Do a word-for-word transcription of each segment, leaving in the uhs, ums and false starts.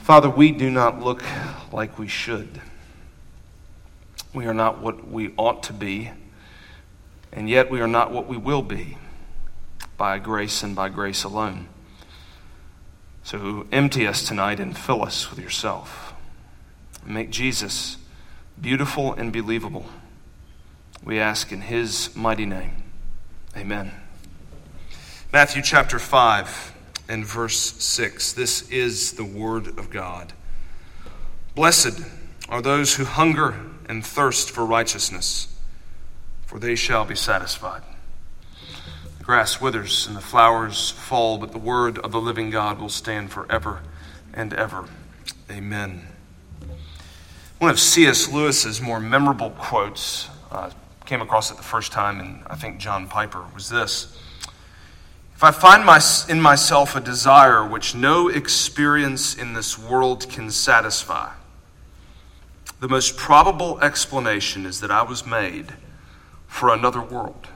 Father, we do not look like we should. We are not what we ought to be, and yet we are not what we will be by grace and by grace alone. So empty us tonight and fill us with yourself. Make Jesus beautiful and believable. We ask in his mighty name. Amen. Matthew chapter five and verse six. This is the word of God. Blessed are those who hunger and thirst for righteousness, for they shall be satisfied. The grass withers and the flowers fall, but the word of the living God will stand forever and ever. Amen. One of C S Lewis's more memorable quotes, uh, came across it the first time in, I think, John Piper, was this: "If I find my, in myself a desire which no experience in this world can satisfy, the most probable explanation is that I was made for another world."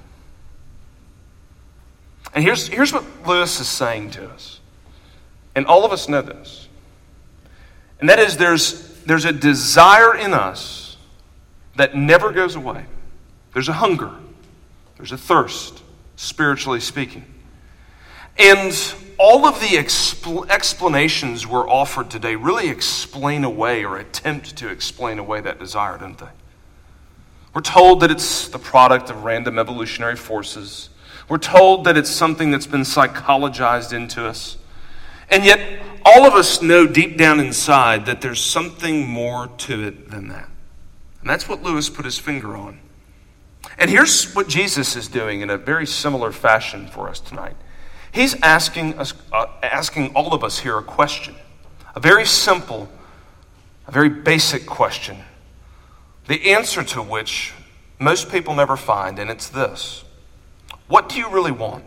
And here's, here's what Lewis is saying to us. And all of us know this. And that is there's, there's a desire in us that never goes away. There's a hunger. There's a thirst, spiritually speaking. And all of the expl- explanations we're offered today really explain away or attempt to explain away that desire, don't they? We're told that it's the product of random evolutionary forces. We're told that it's something that's been psychologized into us. And yet, all of us know deep down inside that there's something more to it than that. And that's what Lewis put his finger on. And here's what Jesus is doing in a very similar fashion for us tonight. He's asking us, uh, asking all of us here a question, a very simple, a very basic question, the answer to which most people never find, and it's this: what do you really want?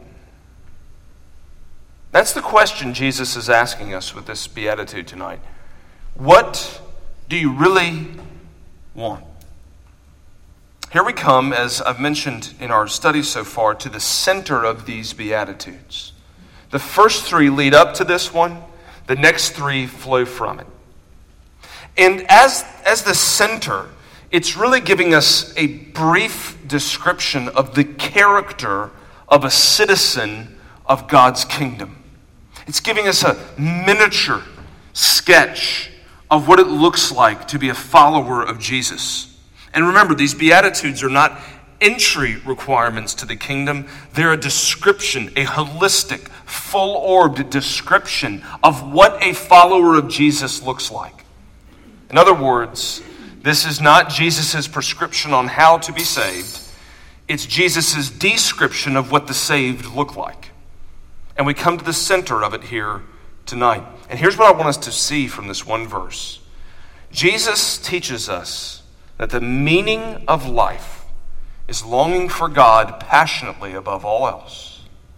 That's the question Jesus is asking us with this beatitude tonight. What do you really want? Here we come, as I've mentioned in our studies so far, to the center of these Beatitudes. The first three lead up to this one. The next three flow from it. And as, as the center, it's really giving us a brief description of the character of a citizen of God's kingdom. It's giving us a miniature sketch of what it looks like to be a follower of Jesus. And remember, these Beatitudes are not entry requirements to the kingdom. They're a description, a holistic, full-orbed description of what a follower of Jesus looks like. In other words, this is not Jesus' prescription on how to be saved. It's Jesus' description of what the saved look like. And we come to the center of it here tonight. And here's what I want us to see from this one verse. Jesus teaches us that the meaning of life is longing for God passionately above all else.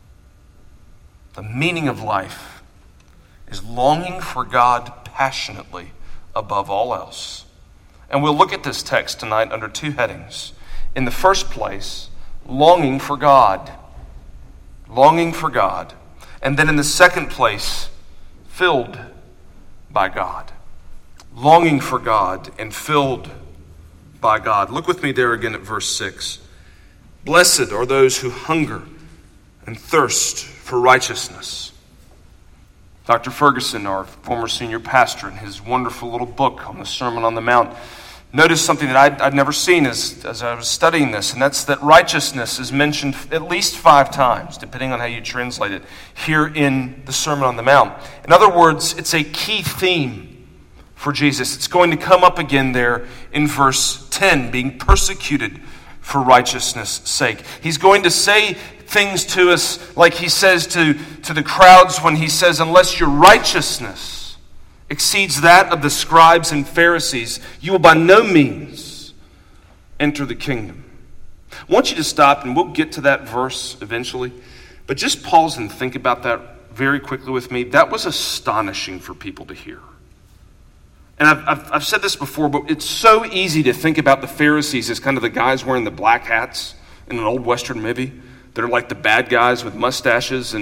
The meaning of life is longing for God passionately above all else. And we'll look at this text tonight under two headings. In the first place, longing for God. Longing for God. And then in the second place, filled by God. Longing for God and filled by God. Look with me there again at verse six. Blessed are those who hunger and thirst for righteousness. Doctor Ferguson, our former senior pastor, in his wonderful little book on the Sermon on the Mount, noticed something that I'd, I'd never seen as, as I was studying this, and that's that righteousness is mentioned at least five times, depending on how you translate it, here in the Sermon on the Mount. In other words, it's a key theme for Jesus. It's going to come up again there in verse ten, being persecuted for righteousness' sake. He's going to say things to us like he says to, to the crowds when he says, unless your righteousness exceeds that of the scribes and Pharisees, you will by no means enter the kingdom. I want you to stop, and we'll get to that verse eventually, but just pause and think about that very quickly with me. That was astonishing for people to hear. And I've, I've, I've said this before, but it's so easy to think about the Pharisees as kind of the guys wearing the black hats in an old Western movie. They're like the bad guys with mustaches and,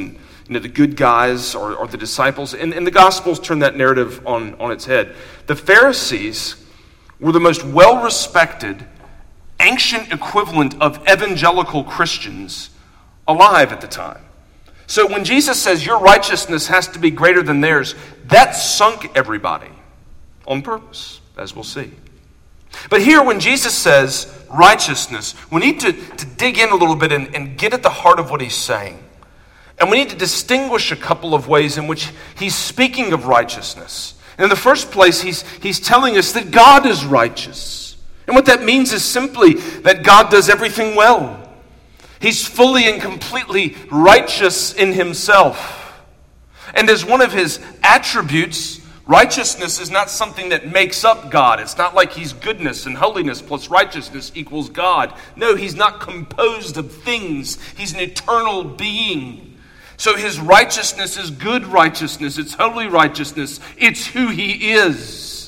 you know, the good guys or, or the disciples. And, and the Gospels turn that narrative on, on its head. The Pharisees were the most well-respected, ancient equivalent of evangelical Christians alive at the time. So when Jesus says your righteousness has to be greater than theirs, that sunk everybody on purpose, as we'll see. But here when Jesus says righteousness, we need to, to dig in a little bit and, and get at the heart of what he's saying. And we need to distinguish a couple of ways in which he's speaking of righteousness. And in the first place, he's, he's telling us that God is righteous. And what that means is simply that God does everything well. He's fully and completely righteous in himself. And as one of his attributes, righteousness is not something that makes up God. It's not like he's goodness and holiness plus righteousness equals God. No, he's not composed of things. He's an eternal being. So his righteousness is good righteousness. It's holy righteousness. It's who he is.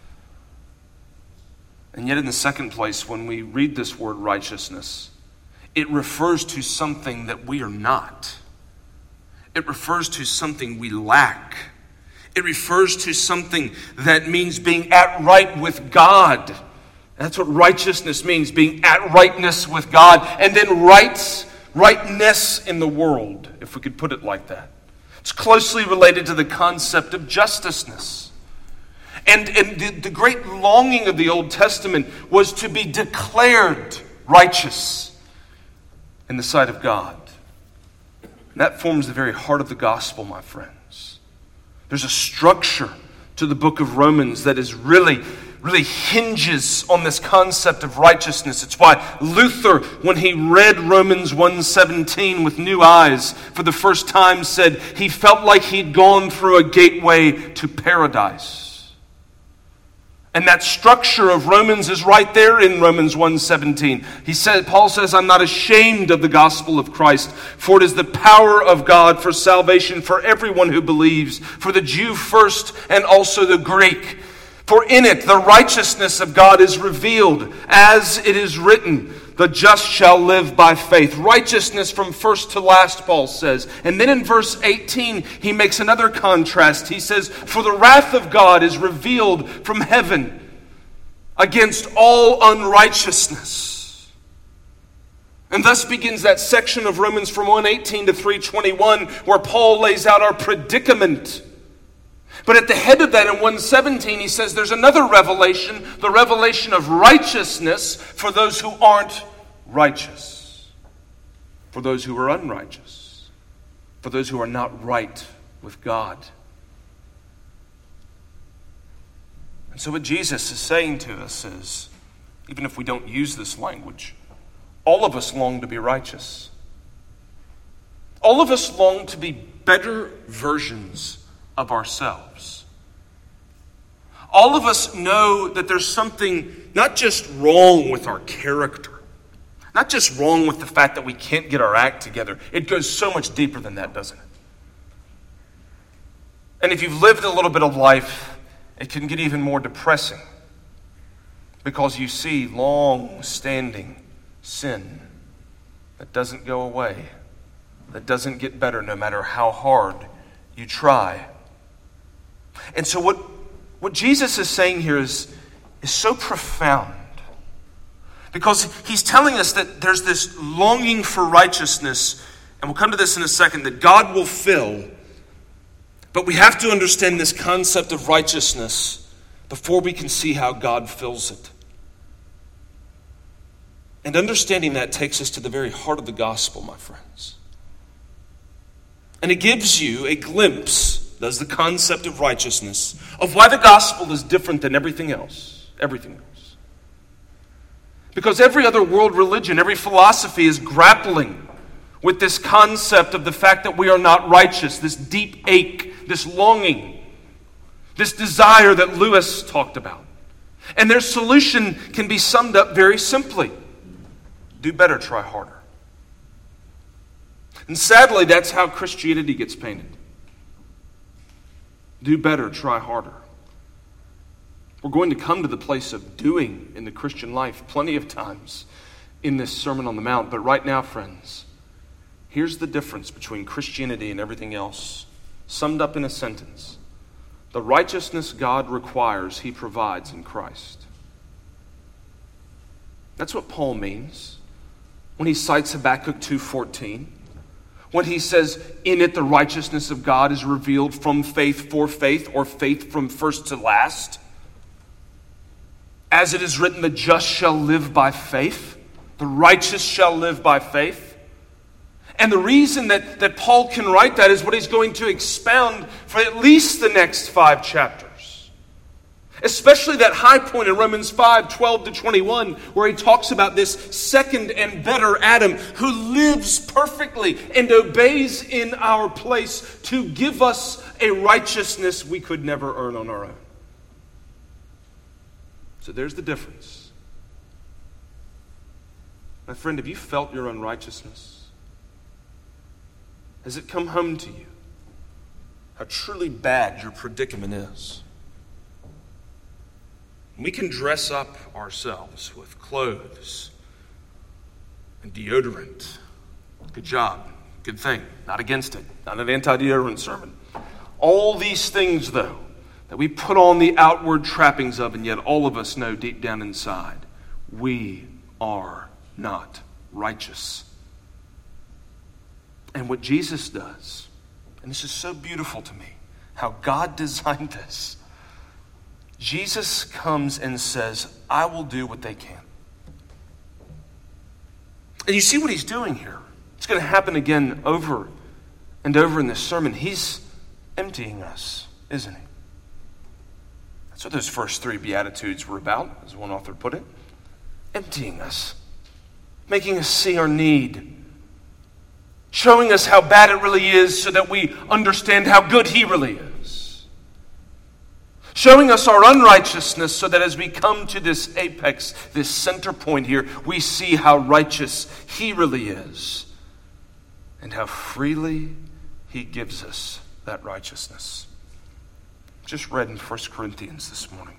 And yet in the second place, when we read this word righteousness, it refers to something that we are not. It refers to something we lack. It refers to something that means being at right with God. That's what righteousness means, being at rightness with God. And then rights, rightness in the world, if we could put it like that. It's closely related to the concept of justiceness. And, and the, the great longing of the Old Testament was to be declared righteous in the sight of God. And that forms the very heart of the gospel, my friends. There's a structure to the book of Romans that is really, really hinges on this concept of righteousness. It's why Luther, when he read Romans one seventeen with new eyes for the first time, said he felt like he'd gone through a gateway to paradise. And that structure of Romans is right there in Romans one seventeen. He said, Paul says, I'm not ashamed of the gospel of Christ, for it is the power of God for salvation for everyone who believes, for the Jew first and also the Greek. For in it the righteousness of God is revealed, as it is written, the just shall live by faith. Righteousness from first to last, Paul says. And then in verse eighteen, he makes another contrast. He says, for the wrath of God is revealed from heaven against all unrighteousness. And thus begins that section of Romans from one eighteen to three twenty-one, where Paul lays out our predicament. But at the head of that in one seventeen, he says there's another revelation, the revelation of righteousness for those who aren't righteous, for those who are unrighteous, for those who are not right with God. And so what Jesus is saying to us is, even if we don't use this language, all of us long to be righteous. All of us long to be better versions of ourselves. All of us know that there's something not just wrong with our character, not just wrong with the fact that we can't get our act together. It goes so much deeper than that, doesn't it? And if you've lived a little bit of life, it can get even more depressing because you see long-standing sin that doesn't go away, that doesn't get better no matter how hard you try. And so what, what Jesus is saying here is, is so profound. Because he's telling us that there's this longing for righteousness, and we'll come to this in a second, that God will fill. But we have to understand this concept of righteousness before we can see how God fills it. And understanding that takes us to the very heart of the gospel, my friends. And it gives you a glimpse, does the concept of righteousness, of why the gospel is different than everything else. Everything else. Because every other world religion, every philosophy is grappling with this concept of the fact that we are not righteous, this deep ache, this longing, this desire that Lewis talked about. And their solution can be summed up very simply. Do better, try harder. And sadly, that's how Christianity gets painted. Do better, try harder. We're going to come to the place of doing in the Christian life plenty of times in this Sermon on the Mount. But right now, friends, Here's the difference between Christianity and everything else, summed up in a sentence. The righteousness God requires, he provides in Christ. That's what Paul means when he cites Habakkuk two fourteen. When he says, in it the righteousness of God is revealed from faith for faith, or faith from first to last. As it is written, the just shall live by faith. The righteous shall live by faith. And the reason that, that Paul can write that is what he's going to expound for at least the next five chapters. Especially that high point in Romans five, twelve to twenty-one, where he talks about this second and better Adam who lives perfectly and obeys in our place to give us a righteousness we could never earn on our own. So there's the difference. My friend, have you felt your unrighteousness? Has it come home to you how truly bad your predicament is? We can dress up ourselves with clothes and deodorant. Good job. Good thing. Not against it. Not an anti-deodorant sermon. All these things, though, that we put on the outward trappings of, and yet all of us know deep down inside, we are not righteous. And what Jesus does, and this is so beautiful to me, how God designed this. Jesus comes and says, I will do what they can. And you see what he's doing here. It's going to happen again over and over in this sermon. He's emptying us, isn't he? That's what those first three Beatitudes were about, as one author put it. Emptying us. Making us see our need. Showing us how bad it really is so that we understand how good he really is. Showing us our unrighteousness so that as we come to this apex, this center point here, we see how righteous he really is and how freely he gives us that righteousness. Just read in First Corinthians this morning.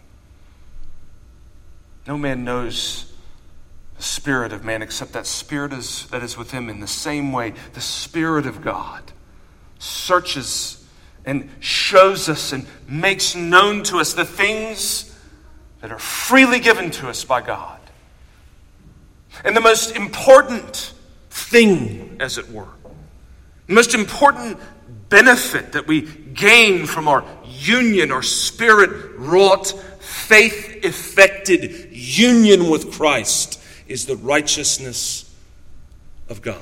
No man knows the spirit of man except that spirit is, that is with him. In the same way, the Spirit of God searches and shows us and makes known to us the things that are freely given to us by God. And the most important thing, as it were, the most important benefit that we gain from our union, our spirit-wrought, faith-effected union with Christ is the righteousness of God.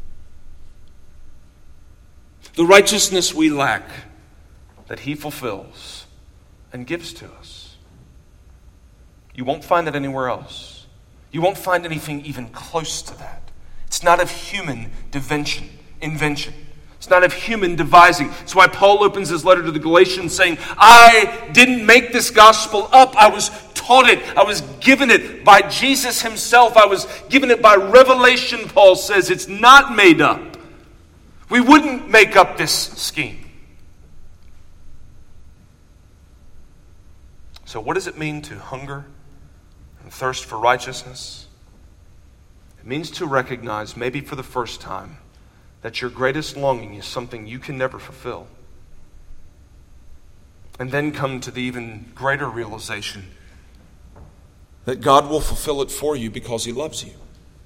The righteousness we lack that he fulfills and gives to us. You won't find it anywhere else. You won't find anything even close to that. It's not of human invention. invention. It's not of human devising. That's why Paul opens his letter to the Galatians saying, I didn't make this gospel up. I was taught it. I was given it by Jesus himself. I was given it by revelation, Paul says. It's not made up. We wouldn't make up this scheme. So what does it mean to hunger and thirst for righteousness? It means to recognize, maybe for the first time, that your greatest longing is something you can never fulfill. And then come to the even greater realization that God will fulfill it for you because he loves you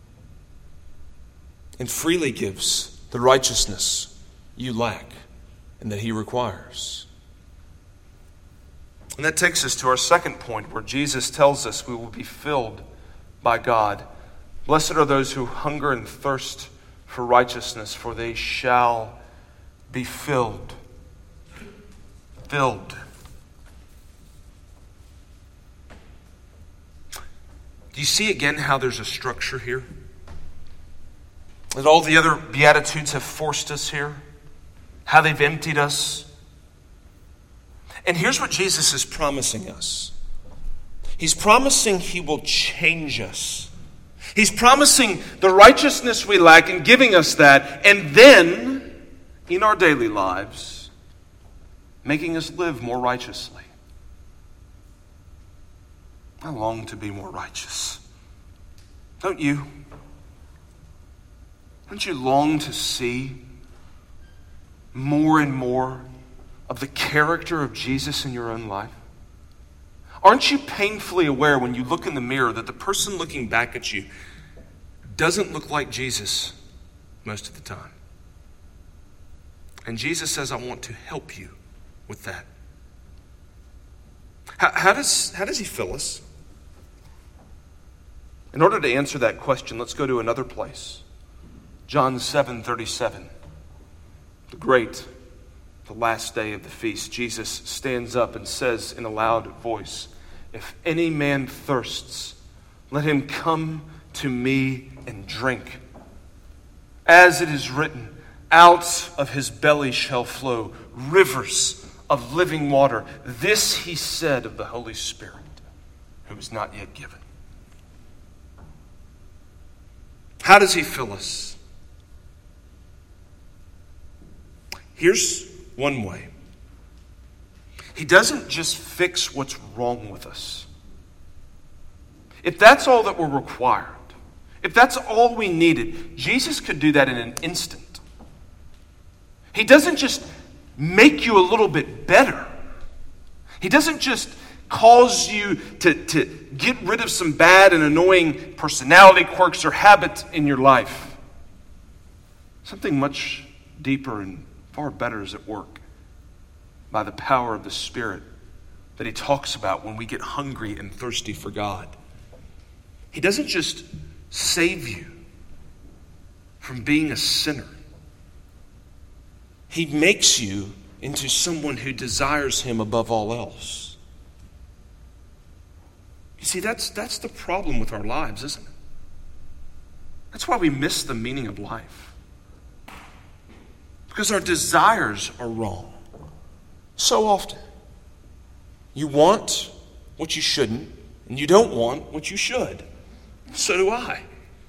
and freely gives the righteousness you lack and that he requires. And that takes us to our second point, where Jesus tells us we will be filled by God. Blessed are those who hunger and thirst for righteousness, for they shall be filled. Filled. Do you see again how there's a structure here? That all the other Beatitudes have forced us here? How they've emptied us? And here's what Jesus is promising us. He's promising he will change us. He's promising the righteousness we lack and giving us that, and then, in our daily lives, making us live more righteously. I long to be more righteous. Don't you? Don't you long to see more and more of the character of Jesus in your own life? Aren't you painfully aware when you look in the mirror that the person looking back at you doesn't look like Jesus most of the time? And Jesus says, I want to help you with that. How, how does, how does he fill us? In order to answer that question, let's go to another place. John seven thirty-seven. The great, the last day of the feast. Jesus stands up and says in a loud voice, if any man thirsts, let him come to me and drink. As it is written, out of his belly shall flow rivers of living water. This he said of the Holy Spirit, who is not yet given. How does he fill us? Here's one way. He doesn't just fix what's wrong with us. If that's all that were required, if that's all we needed, Jesus could do that in an instant. He doesn't just make you a little bit better. He doesn't just cause you to, to get rid of some bad and annoying personality quirks or habits in your life. Something much deeper and far better is at work by the power of the Spirit that he talks about when we get hungry and thirsty for God. He doesn't just save you from being a sinner. He makes you into someone who desires him above all else. You see, that's, that's the problem with our lives, isn't it? That's why we miss the meaning of life. Because our desires are wrong. So often. You want what you shouldn't, and you don't want what you should. So do I.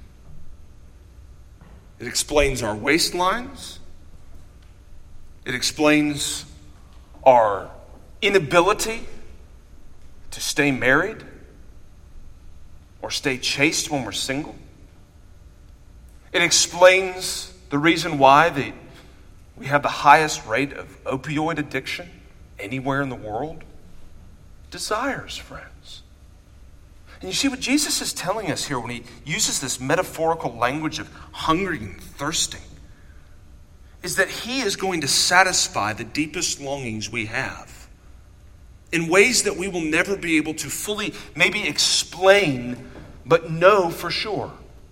It explains our waistlines. It explains our inability to stay married or stay chaste when we're single. It explains the reason why the, we have the highest rate of opioid addiction anywhere in the world. Desires, friends. And you see what Jesus is telling us here when he uses this metaphorical language of hungry and thirsting is that he is going to satisfy the deepest longings we have in ways that we will never be able to fully maybe explain, but know for sure.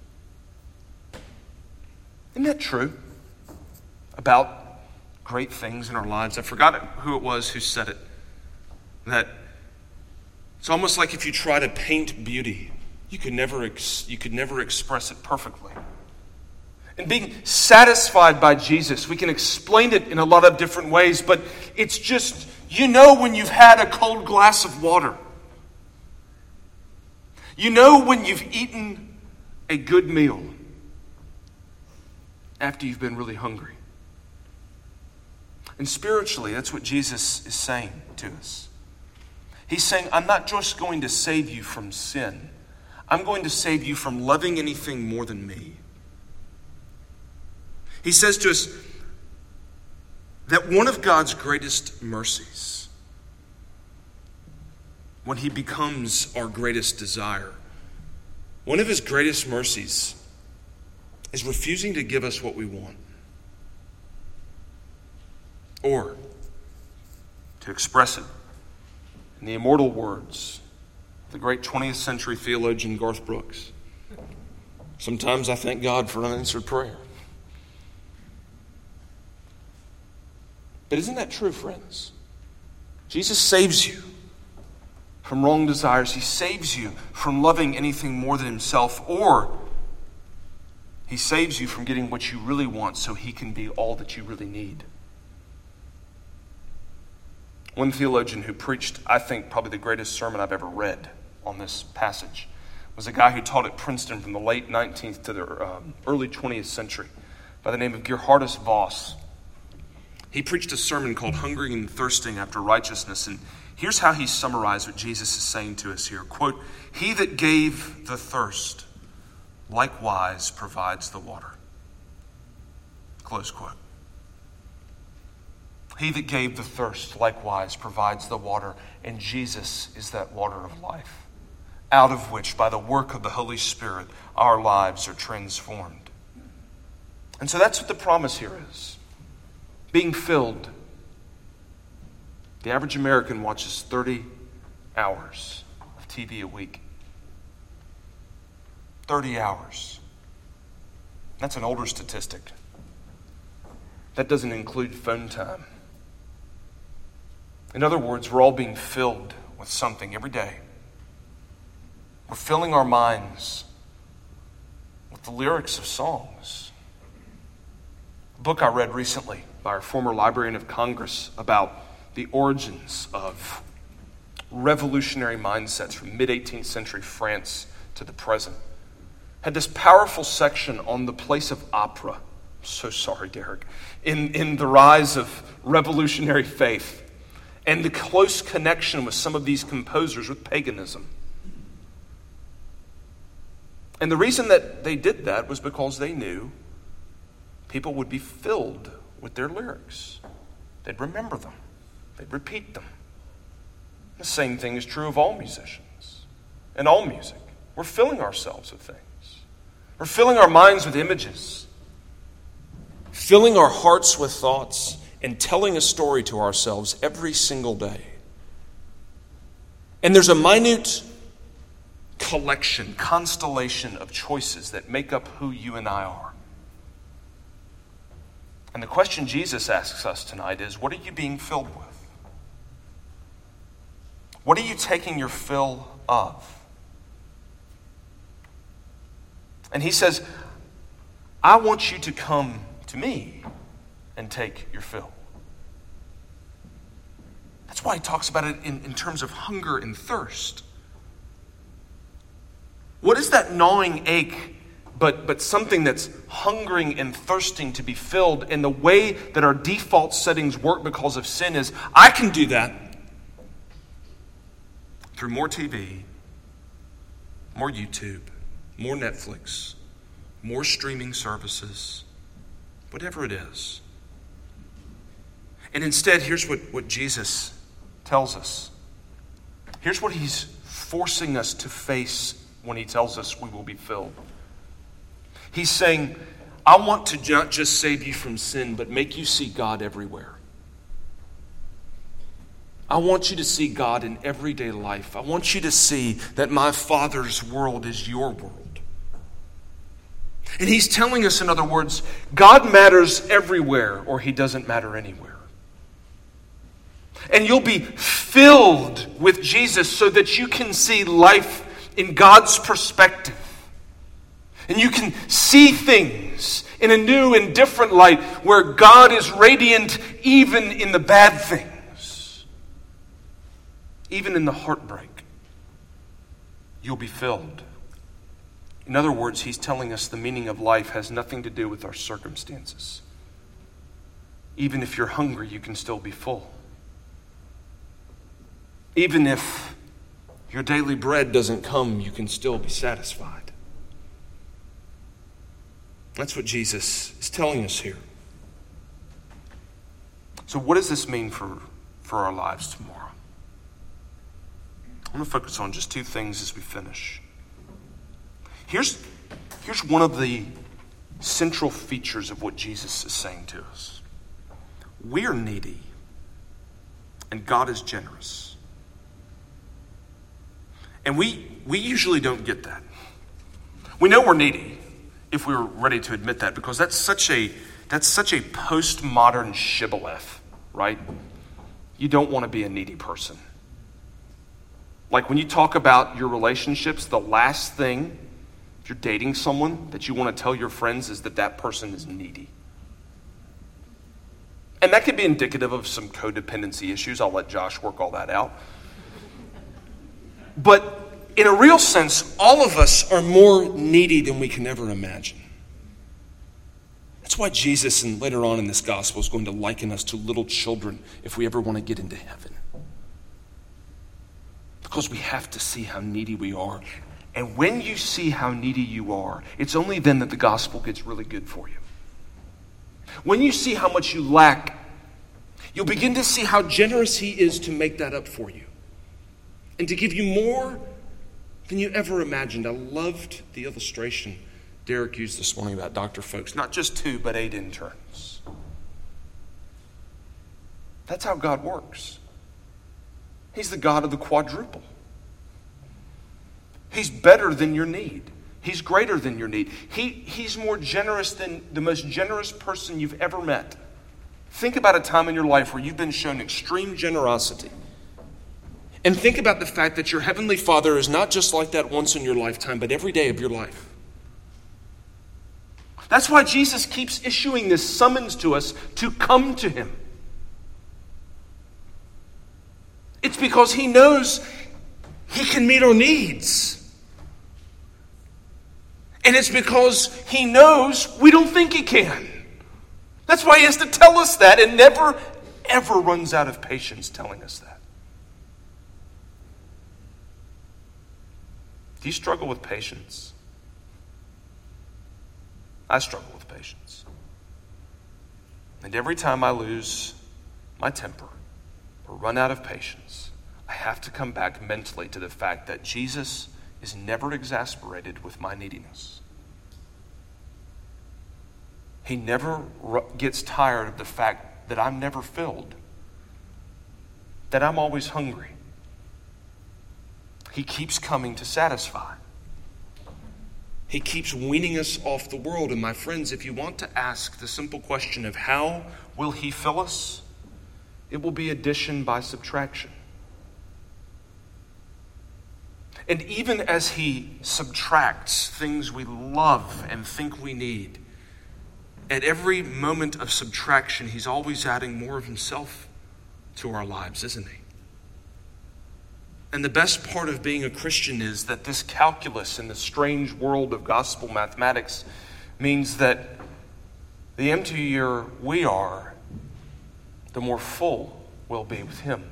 Isn't that true about great things in our lives? I forgot who it was who said it. That it's almost like if you try to paint beauty, you could never ex- you could never express it perfectly. And being satisfied by Jesus, we can explain it in a lot of different ways, but it's just, you know when you've had a cold glass of water. You know when you've eaten a good meal after you've been really hungry. And spiritually, that's what Jesus is saying to us. He's saying, I'm not just going to save you from sin. I'm going to save you from loving anything more than me. He says to us that one of God's greatest mercies, when he becomes our greatest desire, one of his greatest mercies is refusing to give us what we want. Or, to express it in the immortal words of the great twentieth century theologian Garth Brooks, sometimes I thank God for unanswered prayer. But isn't that true, friends? Jesus saves you from wrong desires. He saves you from loving anything more than himself, or he saves you from getting what you really want so he can be all that you really need. One theologian who preached, I think, probably the greatest sermon I've ever read on this passage was a guy who taught at Princeton from the late nineteenth to the um, early twentieth century by the name of Geerhardus Vos. He preached a sermon called Hungering and Thirsting After Righteousness, and here's how he summarized what Jesus is saying to us here. Quote, he that gave the thirst likewise provides the water. Close quote. He that gave the thirst likewise provides the water, and Jesus is that water of life, out of which, by the work of the Holy Spirit, our lives are transformed. And so that's what the promise here is. Being filled. The average American watches thirty hours of T V a week. thirty hours. That's an older statistic. That doesn't include phone time. In other words, we're all being filled with something every day. We're filling our minds with the lyrics of songs. A book I read recently by our former Librarian of Congress about the origins of revolutionary mindsets from mid-eighteenth century France to the present had this powerful section on the place of opera. I'm so sorry, Derek. In, in the rise of revolutionary faith and the close connection with some of these composers with paganism. And the reason that they did that was because they knew people would be filled with their lyrics. They'd remember them. They'd repeat them. The same thing is true of all musicians and all music. We're filling ourselves with things. We're filling our minds with images, filling our hearts with thoughts, and telling a story to ourselves every single day. And there's a minute collection, constellation of choices that make up who you and I are. And the question Jesus asks us tonight is, what are you being filled with? What are you taking your fill of? And he says, I want you to come to me and take your fill. That's why he talks about it in, in terms of hunger and thirst. What is that gnawing ache but, but something that's hungering and thirsting to be filled? And the way that our default settings work because of sin is, I can do that through more T V, more YouTube, more Netflix, more streaming services, whatever it is. And instead, here's what, what Jesus tells us. Here's what he's forcing us to face when he tells us we will be filled. He's saying, I want to not just save you from sin, but make you see God everywhere. I want you to see God in everyday life. I want you to see that my Father's world is your world. And he's telling us, in other words, God matters everywhere, or he doesn't matter anywhere. And you'll be filled with Jesus so that you can see life in God's perspective. And you can see things in a new and different light where God is radiant even in the bad things. Even in the heartbreak, you'll be filled. In other words, he's telling us the meaning of life has nothing to do with our circumstances. Even if you're hungry, you can still be full. Even if your daily bread doesn't come, you can still be satisfied. That's what Jesus is telling us here. So what does this mean for, for our lives tomorrow? I'm going to focus on just two things as we finish. Here's, here's one of the central features of what Jesus is saying to us. We are needy, and God is generous. And we, we usually don't get that. We know we're needy, if we were ready to admit that, because that's such a that's such a postmodern shibboleth, right? You don't want to be a needy person. Like when you talk about your relationships, the last thing, if you're dating someone, that you want to tell your friends is that that person is needy. And that could be indicative of some codependency issues. I'll let Josh work all that out. But in a real sense, all of us are more needy than we can ever imagine. That's why Jesus, and later on in this gospel, is going to liken us to little children if we ever want to get into heaven. Because we have to see how needy we are. And when you see how needy you are, it's only then that the gospel gets really good for you. when you see how much you lack, you'll begin to see how generous he is to make that up for you and to give you more than you ever imagined. I loved the illustration Derek used this morning about Doctor Folks. Not just two, but eight interns. That's how God works. He's the God of the quadruple. He's better than your need. He's greater than your need. He, he's more generous than the most generous person you've ever met. Think about a time in your life where you've been shown extreme generosity. And think about the fact that your Heavenly Father is not just like that once in your lifetime, but every day of your life. That's why Jesus keeps issuing this summons to us to come to him. It's because he knows he can meet our needs. And it's because he knows we don't think he can. That's why he has to tell us that and never, ever runs out of patience telling us that. Do you struggle with patience? I struggle with patience. And every time I lose my temper or run out of patience, I have to come back mentally to the fact that Jesus is never exasperated with my neediness. He never gets tired of the fact that I'm never filled, that I'm always hungry. He keeps coming to satisfy. He keeps weaning us off the world. And my friends, if you want to ask the simple question of how will he fill us, it will be addition by subtraction. And even as he subtracts things we love and think we need, at every moment of subtraction, he's always adding more of himself to our lives, isn't he? And the best part of being a Christian is that this calculus in the strange world of gospel mathematics means that the emptier we are, the more full we'll be with him.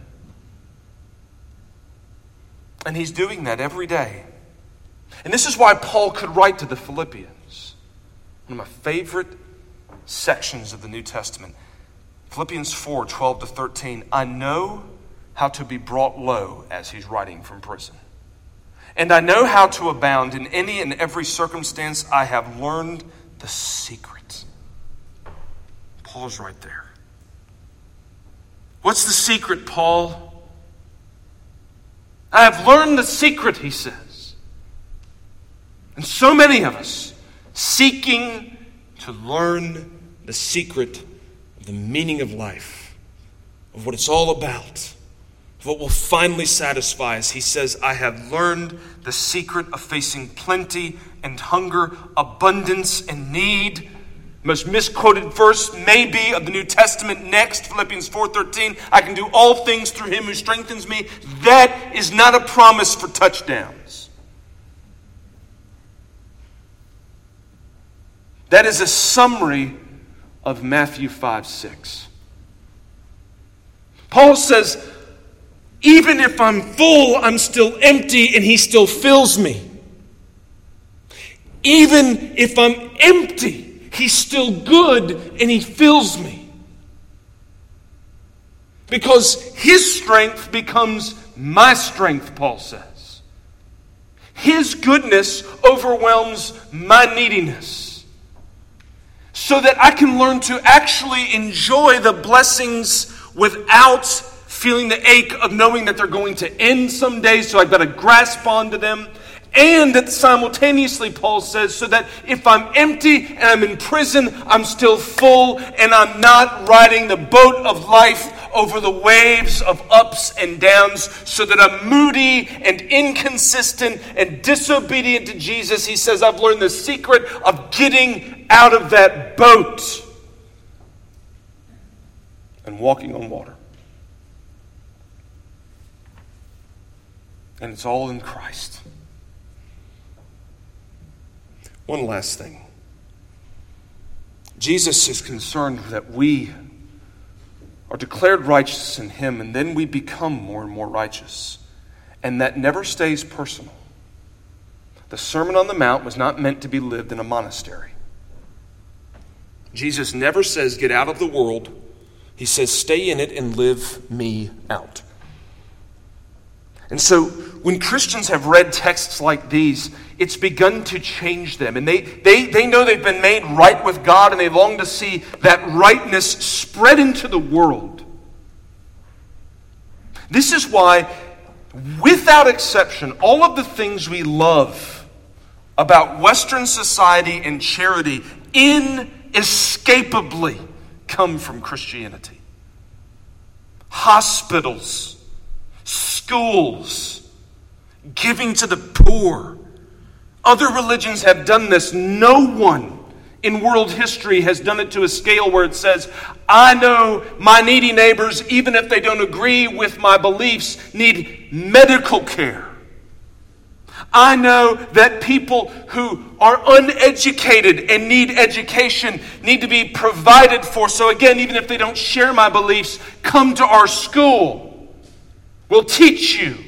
And he's doing that every day. And this is why Paul could write to the Philippians. One of my favorite sections of the New Testament. Philippians four, twelve to thirteen. I know how to be brought low, as he's writing from prison. And I know how to abound in any and every circumstance. I have learned the secret. Paul's right there. What's the secret, Paul? I have learned the secret, he says. And so many of us seeking to learn the secret of the meaning of life, of what it's all about, of what will finally satisfy us. He says, I have learned the secret of facing plenty and hunger, abundance and need. Most misquoted verse maybe of the New Testament next, Philippians four thirteen. I can do all things through him who strengthens me. That is not a promise for touchdowns. That is a summary of Matthew five six. Paul says, even if I'm full, I'm still empty and he still fills me. Even if I'm empty, he's still good and he fills me. Because his strength becomes my strength, Paul says. His goodness overwhelms my neediness. So that I can learn to actually enjoy the blessings without feeling the ache of knowing that they're going to end someday, so I've got to grasp onto them. And that simultaneously, Paul says, so that if I'm empty and I'm in prison, I'm still full and I'm not riding the boat of life over the waves of ups and downs, so that I'm moody and inconsistent and disobedient to Jesus. He says, I've learned the secret of getting out of that boat and walking on water. And it's all in Christ. One last thing. Jesus is concerned that we are declared righteous in him, and then we become more and more righteous. And that never stays personal. The Sermon on the Mount was not meant to be lived in a monastery. Jesus never says, get out of the world. He says, stay in it and live me out. And so when Christians have read texts like these, it's begun to change them. And they, they, they know they've been made right with God, and they long to see that rightness spread into the world. This is why, without exception, all of the things we love about Western society and charity inescapably come from Christianity. Hospitals, schools, giving to the poor. Other religions have done this. No one in world history has done it to a scale where it says, I know my needy neighbors, even if they don't agree with my beliefs, need medical care. I know that people who are uneducated and need education need to be provided for. So again, even if they don't share my beliefs, come to our school. We'll teach you.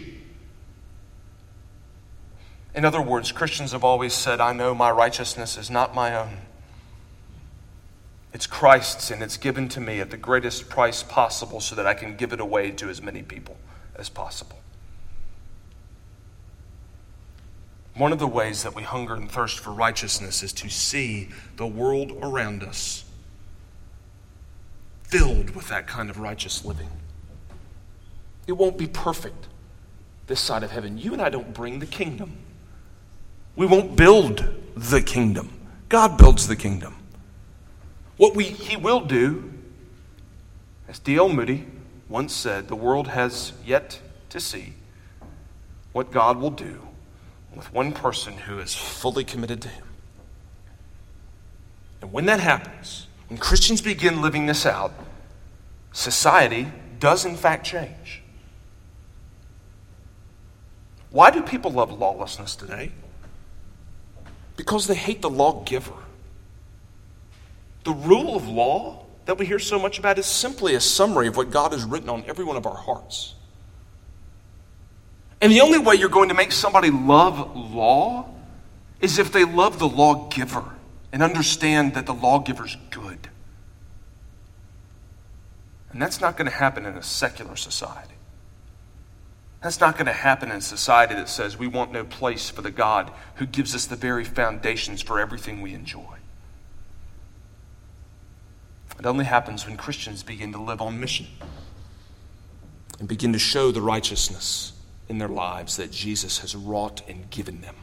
In other words, Christians have always said, I know my righteousness is not my own. It's Christ's, and it's given to me at the greatest price possible so that I can give it away to as many people as possible. One of the ways that we hunger and thirst for righteousness is to see the world around us filled with that kind of righteous living. It won't be perfect this side of heaven. You and I don't bring the kingdom. We won't build the kingdom. God builds the kingdom. What we He will do, as D L Moody once said, the world has yet to see what God will do with one person who is fully committed to Him. And when that happens, when Christians begin living this out, society does in fact change. Why do people love lawlessness today? Because they hate the lawgiver. The rule of law that we hear so much about is simply a summary of what God has written on every one of our hearts. And the only way you're going to make somebody love law is if they love the lawgiver and understand that the lawgiver's good. And that's not going to happen in a secular society. That's not going to happen in a society that says we want no place for the God who gives us the very foundations for everything we enjoy. It only happens when Christians begin to live on mission and begin to show the righteousness in their lives that Jesus has wrought and given them.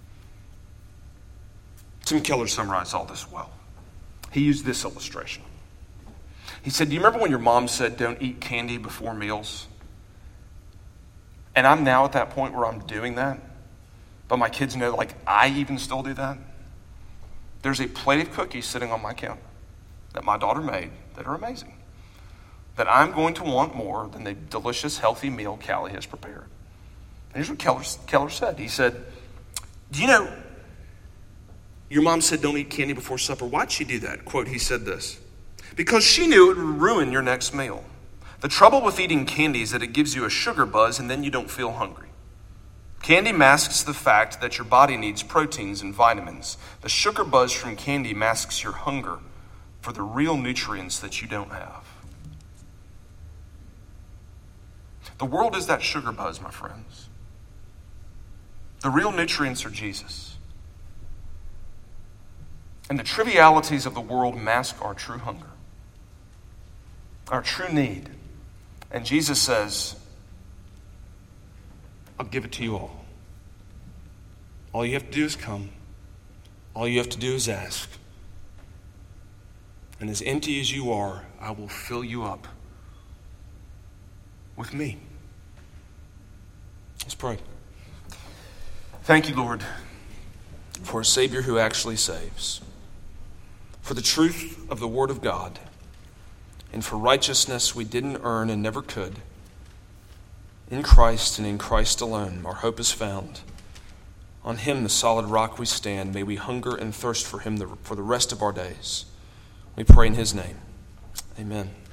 Tim Keller summarized all this well. He used this illustration. He said, do you remember when your mom said, don't eat candy before meals? And I'm now at that point where I'm doing that. But my kids know, like, I even still do that. There's a plate of cookies sitting on my counter that my daughter made that are amazing, that I'm going to want more than the delicious, healthy meal Callie has prepared. And here's what Keller, Keller said. He said, do you know, your mom said don't eat candy before supper. Why'd she do that? Quote, he said this, because she knew it would ruin your next meal. The trouble with eating candy is that it gives you a sugar buzz and then you don't feel hungry. Candy masks the fact that your body needs proteins and vitamins. The sugar buzz from candy masks your hunger for the real nutrients that you don't have. The world is that sugar buzz, my friends. The real nutrients are Jesus. And the trivialities of the world mask our true hunger, our true need. And Jesus says, I'll give it to you all. All you have to do is come. All you have to do is ask. And as empty as you are, I will fill you up with me. Let's pray. Thank you, Lord, for a Savior who actually saves, for the truth of the Word of God, and for righteousness we didn't earn and never could. In Christ and in Christ alone, our hope is found. On Him, the solid rock, we stand. May we hunger and thirst for Him for the rest of our days. We pray in His name. Amen.